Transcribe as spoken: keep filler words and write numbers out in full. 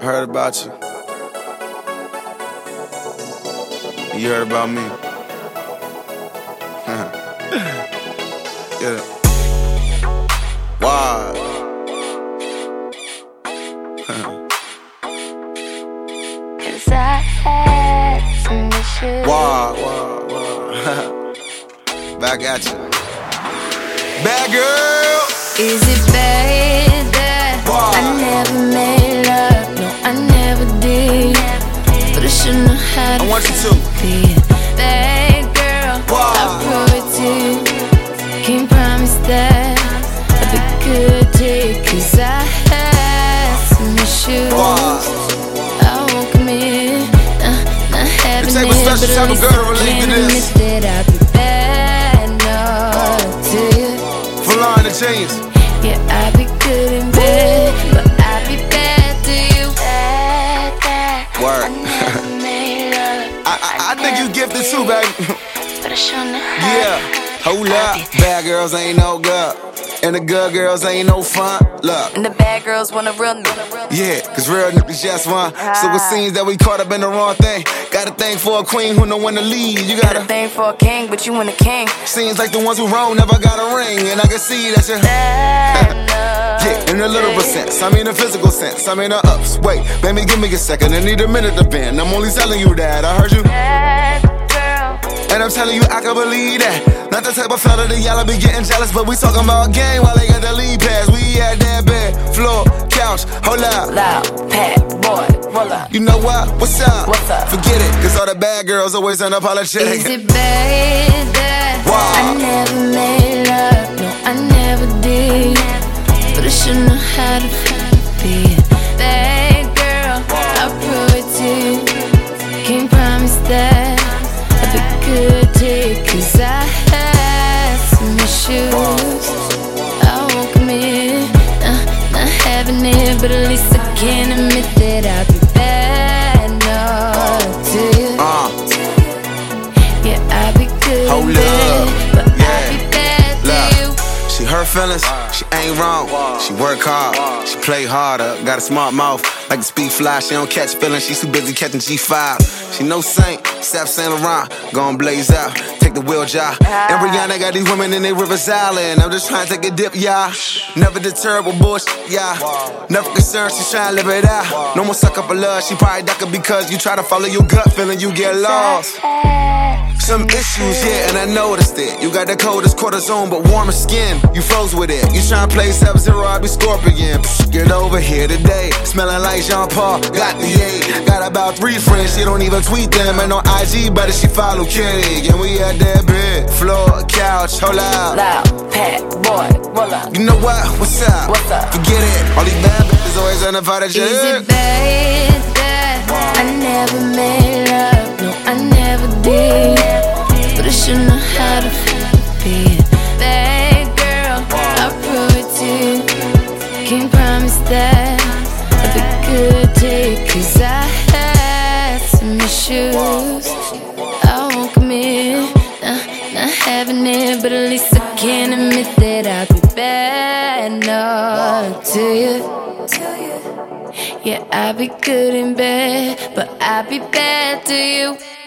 heard about you. You heard about me. Yeah. Why? Cause I had some issues. Why? Why? Why? Back at you. Bad girl. Is it bad that Why? I never made love? No, I never did. But I should know how to I want you to. be a bad girl. Why? I'll prove it to you. Can't promise that I'll be good to you. Cause I had some issues. Why? I won't commit, uh, not having It take a it, special but type at of least girl to I relate to can't this. admit that I'll be bad enough to you. Flying the chains. Yeah, I be good in bed, but I be bad to you. Bad, bad. Word. I never made love. I, I, I think you gifted too, baby. But I shouldn't have. Yeah. Hold up. Bad girls ain't no good. And the good girls ain't no fun. Look. And the bad girls want a real nigga. Yeah, cause real niggas just one. So it seems that we caught up in the wrong thing. Got a thing for a queen who know when to lead. You got Got a a thing for a king, but you want a king. seems like the ones who wrong never got a ring. And I can see that you're Bad enough. yeah, in a literal sense. I mean a physical sense. I mean a ups. Wait, baby, give me a second. I need a minute to bend. I'm only telling you that. I heard you. Bad girl. And I'm telling you, I can believe that. Not the type of fella that y'all be getting jealous, but we talking about game while they got the lead pass. We at that bed, floor, couch, hold up. Loud, pat, boy, roll up. You know what? What's up? What's up? Forget it, cause all the bad girls always unapologetic. Is it bad that Why? I never made love? No, I never did. But I should know how to be a bad girl. I'll prove it to you. Can't promise that I'll be good to you. Cause I had some issues. I won't commit, uh, not having it. But at least I can admit that I'll be bad enough to you. Uh, Yeah, I be good, Hold bad, up. but Yeah. I be bad to you. look, she hurt feelings, she ain't wrong. She work hard, she play harder. Got a smart mouth, like a speed fly. She don't catch feelings, she's too busy catching G five. She no saint, Steph Saint Laurent, gon' blaze out, take the wheel job. And Rihanna got these women in their Rivers Island. I'm just trying to take a dip, yeah. Never deterred with bullshit, yeah. Never concerned, she's trying to live it out. No more suck up for love, she probably ducking because you try to follow your gut feeling, you get lost. Some issues, yeah, and I noticed it. You got the coldest cortisone, but warmer skin. You froze with it. You tryna play Sub-Zero, I be Scorpion. Psh, get over here today. Smelling like Jean Paul, got the eight. Got about three friends, she don't even tweet them. Ain't no I G, but she follow Kitty. And we at that bed, floor, couch, hold up. Loud, pat, boy, roll up. You know what? What's up? What's up? Forget it. All these bad bitches always unapologetic. Is it bad that I never made love? No, I never did. But I should know how to be a bad girl. I'll prove it to you. Can't promise that I'll be good to you. Cause I had some issues. I won't commit, uh, not having it. But at least I can admit that I'll be bad enough to you. Yeah, I be good in bed, but I be bad to you.